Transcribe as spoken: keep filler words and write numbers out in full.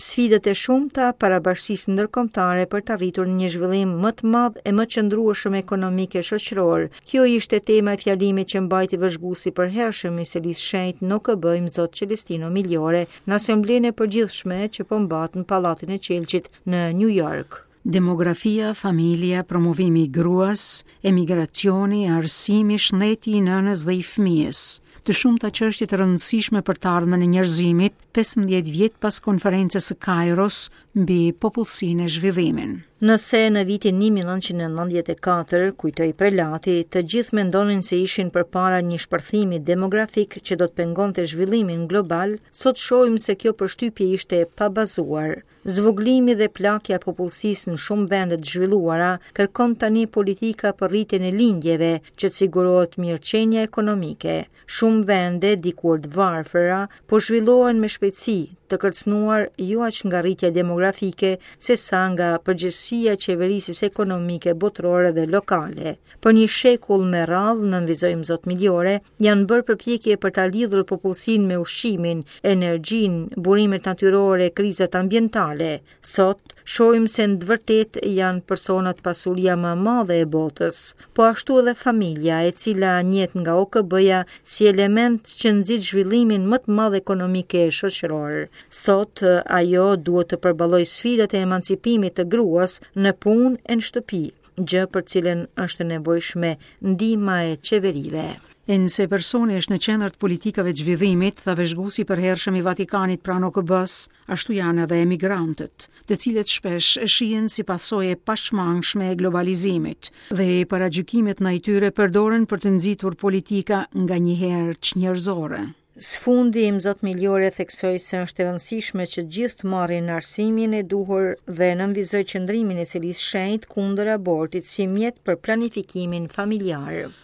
sfidat e shumta parabashkësisë ndërkombëtare për të arritur një zhvillim më të madh e më qëndrueshëm ekonomik e shoqëror. Kjo ishte tema e fjalimit që mbajti vëzhguesi i përhershëm i Selisë Shenjtë në O K B-n zot Celestino Migliore në asamblenë e përgjithshme që po mbahet në Pallatin e Qelçit në New York. Demografia, familja, promovimi i gruas, emigracioni, arsimi, shëndeti i nënës dhe i fëmijës. Të shumta çështje të rëndësishme për të ardhmen e njerëzimit, pesëmbëdhjetë vjet pas konferencës së Kairos mbi popullsinë e zhvillimin. Nëse në vitin një mijë nëntëqind e nëntëdhjetë e katër, kujtoi Prelati, të gjithë mendonin se ishin përpara një shpërthimi demografik që do të pengonte zhvillimin global, sot shohim se kjo përshtypje ishte e pabazuar. Zvoglimi dhe plakja e popullsisë në shumë vende të zhvilluara kërkon tani politika për rritjen e lindjeve që të sigurohet mirëqenia ekonomike. Shumë vende, dikur të varfëra, po zhvillohen me shpejtësi, të kërcënuar jo aq nga rritja demografike, sesa nga përgjegjësia e qeverisjes ekonomike botërore dhe lokale. Për një shekull me radhë, nënvizojmë zot Migliore, janë bërë përpjekje për ta lidhur popullsinë me ushqimin, energjinë, burimet natyrore, krizat ambientale. Sot shohim se në të vërtetë janë personat pasuria më e madhe e botës, po ashtu edhe familja, e cila njihet nga O K B-ja si element që nxit zhvillimin më të madh ekonomik e shoqëror. Sot ajo duhet të përballojë sfidat e emancipimit të gruas në punë e në shtëpi, gjë për cilën është nevojshme ndihma e qeverive. E nëse personi është në qendër të politikave të zhvillimit, tha vëzhguesi i përhershëm i Vatikanit pranë O K B-s, ashtu janë edhe emigrantët, të cilët shpesh shihen si pasojë e pashmangshme e globalizimit dhe paragjykimet ndaj tyre përdoren për të nxitur politika nganjëherë çnjerëzore. Sfundi im zot Migliore theksoi se është e rëndësishme që gjithë të marrin arsimin e duhur dhe nënvizoi qëndrimin e Selisë Shenjtë kundër abortit si mjet për planifikimin familjar.